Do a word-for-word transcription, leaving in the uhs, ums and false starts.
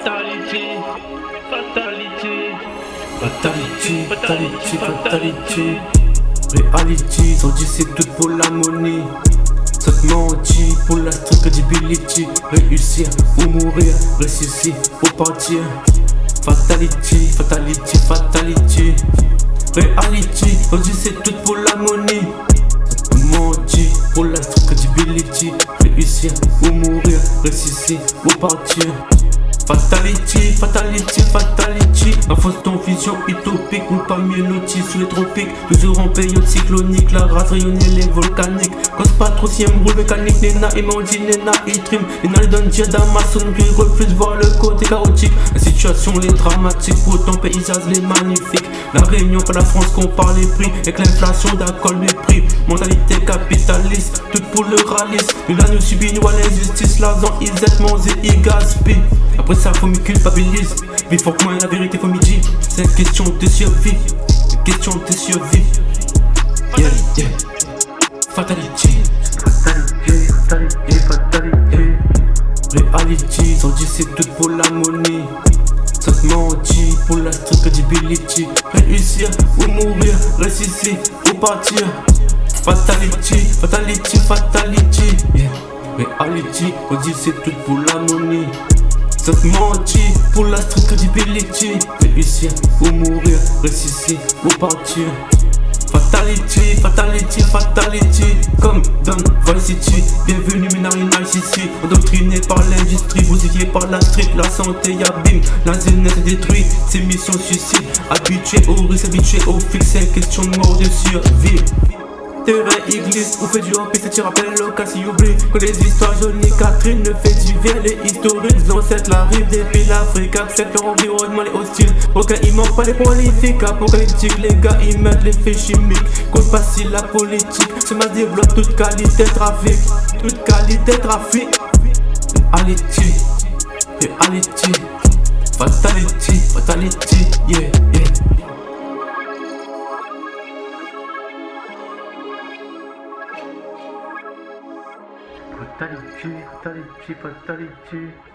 Fatality, fatality, Fatality, fatality, fatality. Reality, sont dit c'est tout pour la money. Ça te mentit pour la street credibility. Réussir ou mourir, ressusciter ou partir. Fatality, fatality, fatality. Reality, sont dit c'est tout pour la money. Ça te mentit pour la street credibility. Réussir ou mourir, ressusciter ou partir. Fatality, fatality, fatality. Enfonce ton vision utopique, nous pas mieux lotis sous les tropiques. Toujours en période cyclonique, la race rayonnée, les volcaniques. Cause pas trop si un boule mécanique, Nena et Mandy, Nena et Trim. Nena les donne dire d'Amazon, puis refuse voir le côté chaotique. La situation les dramatique, pour ton paysage les magnifiques. La Réunion, pas la France qu'on parle les prix. Avec l'inflation d'accord les prix. Mentalité capitaliste, tout pour le ralice. Nous là nous subit, nous à l'injustice, l'argent ils aident, manger, ils gaspillent. Après ça faut me culpabiliser. Mais faut que moi la vérité faut me dire. C'est une question de survie. Une question de survie. Yeah, yeah. Fatality. Fatality, fatality, fatality. Reality, sont dit c'est tout pour la money. Ça te mentit pour la street credibility. Réussir ou mourir, ressusciter ou partir. Fatality, fatality, fatality. Yeah. Reality, on dit c'est tout pour la money. Ça te mentit pour la street credibility. Réussir ou mourir, ressusciter ou partir. Fatality, fatality, fatality. Comme dans Vice City. Bienvenue Minari Nice ici. Endoctriné par l'industrie, bousillé par la street. La santé abîme, la jeunesse détruite. C'est mission suicide. Habitué au risque, habitué au fixe. C'est question de mort de survie. Terrain, église, ou fait du hop, c'est tu rappelles le cas si oublie que les histoires Johnny Catherine ne fait divers les historiques. Les ancêtres la rive des pays l'Afrique, acceptent leur environnement les hostiles. Aucun il manque pas les politiques apocalyptiques, les gars ils mettent l'effet chimique. Compte pas si la politique se mal développe toute qualité trafic. Toute qualité trafic. Reality, reality, fatality, fatality, yeah, yeah. Fatality, fatality, fatality.